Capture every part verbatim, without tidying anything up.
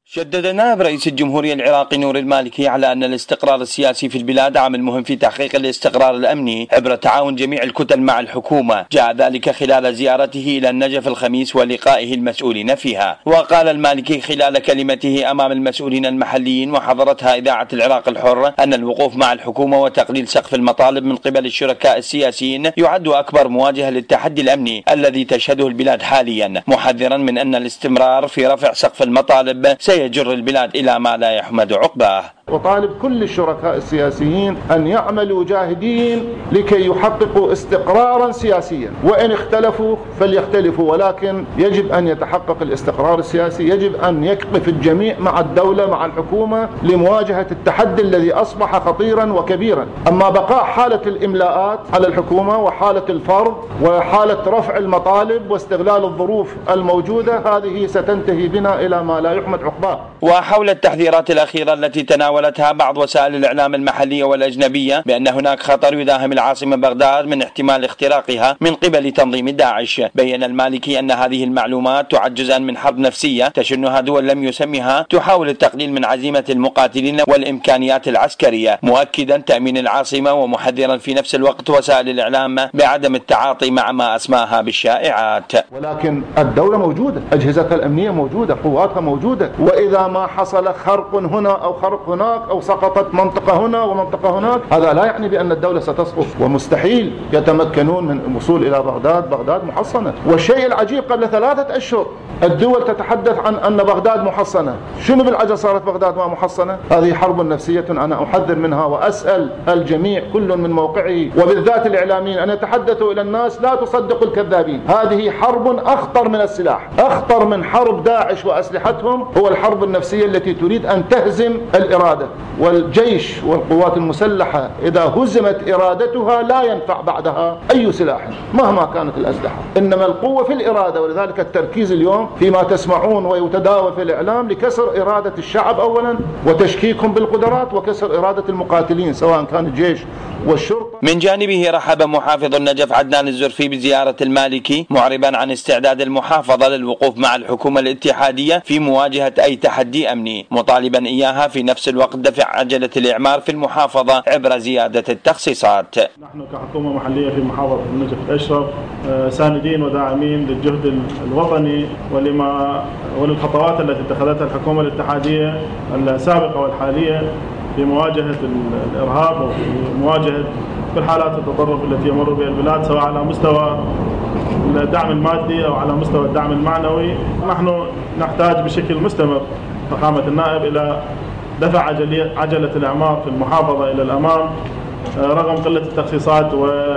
شدد نائب رئيس الجمهورية العراقي نور المالكي على أن الاستقرار السياسي في البلاد عامل مهم في تحقيق الاستقرار الأمني عبر تعاون جميع الكتل مع الحكومة. جاء ذلك خلال زيارته إلى النجف الخميس ولقائه المسؤولين فيها. وقال المالكي خلال كلمته أمام المسؤولين المحليين وحضرتها إذاعة العراق الحر أن الوقوف مع الحكومة وتقليل سقف المطالب من قبل الشركاء السياسيين يعد أكبر مواجهة للتحدي الأمني الذي تشهده البلاد حاليا، محذرا من أن الاستمرار في رفع سقف المطالب يجر البلاد إلى ما لا يحمد عقباه. وطالب كل الشركاء السياسيين أن يعملوا جاهدين لكي يحققوا استقرارا سياسيا، وإن اختلفوا فليختلفوا، ولكن يجب أن يتحقق الاستقرار السياسي. يجب أن يقف الجميع مع الدولة مع الحكومة لمواجهة التحدي الذي أصبح خطيرا وكبيرا. أما بقاء حالة الإملاءات على الحكومة وحالة الفرض وحالة رفع المطالب واستغلال الظروف الموجودة، هذه ستنتهي بنا إلى ما لا يحمد عقباه. وحول التحذيرات الأخيرة التي تناولتها بعض وسائل الإعلام المحلية والأجنبية بأن هناك خطر يداهم العاصمة بغداد من احتمال اختراقها من قبل تنظيم داعش، بين المالكي أن هذه المعلومات تعد جزءا من حرب نفسية تشنها دول لم يسمها تحاول التقليل من عزيمة المقاتلين والإمكانيات العسكرية، مؤكدا تأمين العاصمة ومحذرا في نفس الوقت وسائل الإعلام بعدم التعاطي مع ما أسماها بالشائعات. ولكن الدولة موجودة، أجهزتها الأمنية موجودة، قواتها موجودة، وإذا ما حصل خرق هنا أو خرق هناك أو سقطت منطقة هنا ومنطقة هناك، هذا لا يعني بأن الدولة ستسقط، ومستحيل يتمكنون من الوصول إلى بغداد. بغداد محصنة. والشيء العجيب قبل ثلاثة أشهر الدول تتحدث عن أن بغداد محصنة. شنو بالعجل صارت بغداد ما محصنة؟ هذه حرب نفسية أنا أحذر منها، وأسأل الجميع كل من موقعه وبالذات الإعلاميين أن يتحدثوا إلى الناس لا تصدقوا الكذابين. هذه حرب أخطر من السلاح، أخطر من حرب داعش وأسلحتهم، هو الحرب النفسية التي تريد أن تهزم الإرادة. والجيش والقوات المسلحة إذا هزمت إرادتها لا ينفع بعدها أي سلاح مهما كانت الأسلحة، إنما القوة في الإرادة. ولذلك التركيز اليوم فيما تسمعون ويتداول في الإعلام لكسر إرادة الشعب أولا وتشكيكهم بالقدرات وكسر إرادة المقاتلين سواء كان الجيش والشرطة. من جانبه رحب محافظ النجف عدنان الزرفي بزيارة المالكي، معربا عن استعداد المحافظة للوقوف مع الحكومة الاتحادية في مواجهة أي تحدي أمني، مطالبا إياها في نفس الوقت دفع عجلة الإعمار في المحافظة عبر زيادة التخصيصات. نحن كحكومة محلية في محافظة النجف الأشرف ساندين وداعمين للجهد الوطني ولما وللخطوات التي اتخذتها الحكومة الاتحادية السابقة والحالية في مواجهة الإرهاب وفي مواجهة كل حالات التطرف التي يمر بها البلاد، سواء على مستوى الدعم المادي أو على مستوى الدعم المعنوي. نحن نحتاج بشكل مستمر فخامة النائب إلى دفع عجلة الإعمار في المحافظة إلى الأمام رغم قلة التخصيصات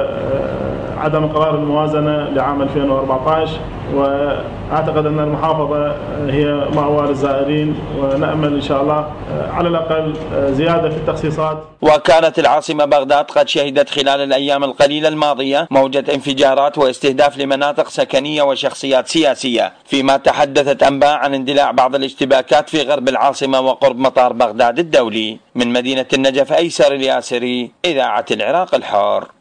وعدم قرار الموازنة لعام ألفين وأربعة عشر، وأعتقد أن المحافظة هي مأوى للزائرين، ونأمل إن شاء الله على الأقل زيادة في التخصيصات. وكانت العاصمة بغداد قد شهدت خلال الأيام القليلة الماضية موجة انفجارات واستهداف لمناطق سكنية وشخصيات سياسية، فيما تحدثت أنباء عن اندلاع بعض الاشتباكات في غرب العاصمة وقرب مطار بغداد الدولي. من مدينة النجف أيسر الياسري، إذاعة العراق الحر.